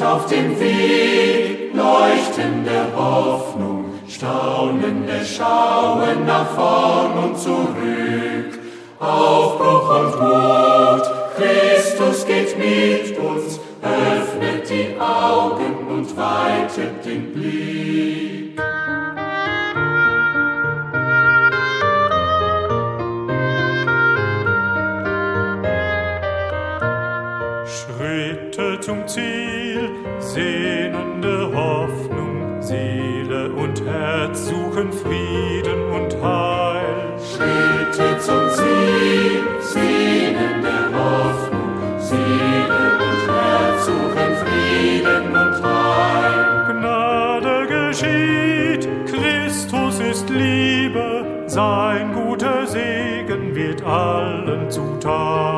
auf dem Weg, leuchtende Hoffnung, staunende Schauen nach vorn und zurück. Aufbruch und Mut, Christus geht mit uns, öffnet die Augen und weitet den Blick. Schritte zum Ziel, sehnende Hoffnung, Seele und Herz suchen Frieden und Heil. Schritte zum Ziel, sehnende Hoffnung, Seele und Herz suchen Frieden und Heil. Gnade geschieht, Christus ist Liebe, sein guter Segen wird allen zuteil.